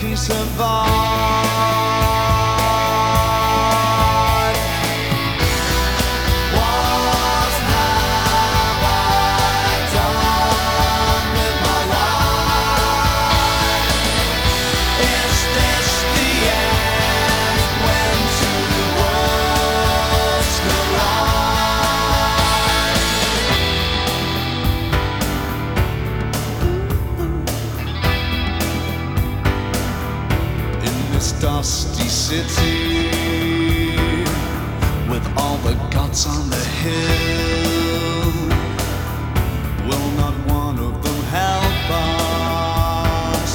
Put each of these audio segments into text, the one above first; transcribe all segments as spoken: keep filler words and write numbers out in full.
can survive. What have I done with my life? Is this the end when two worlds collide? In this dusty city, with all the gods on the hill, will not one of them help us?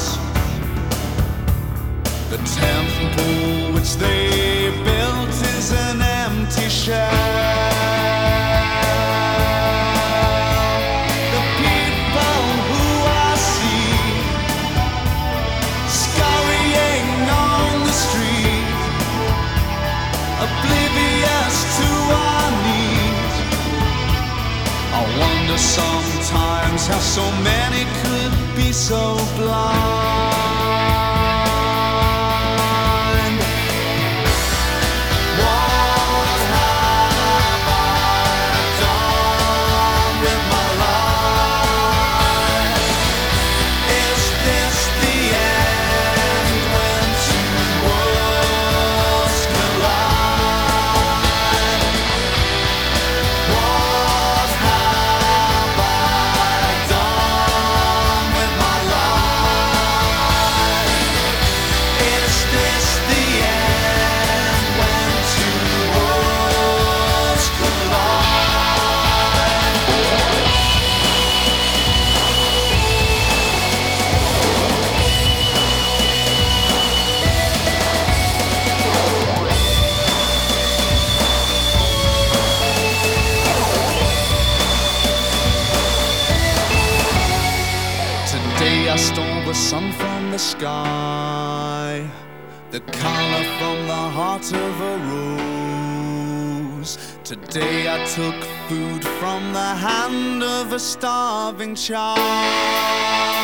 The temple which they built is an empty shell. The people who I see scurrying on the street, oblivious to our need. I wonder sometimes how so many could be so blind. What have I done with my life? Is this the end when two worlds collide? What have I done with my life? Is this the end when two worlds collide? Today I stole the sun from the sky, the color from the heart of a rose. Today I took food from the hand of a starving child.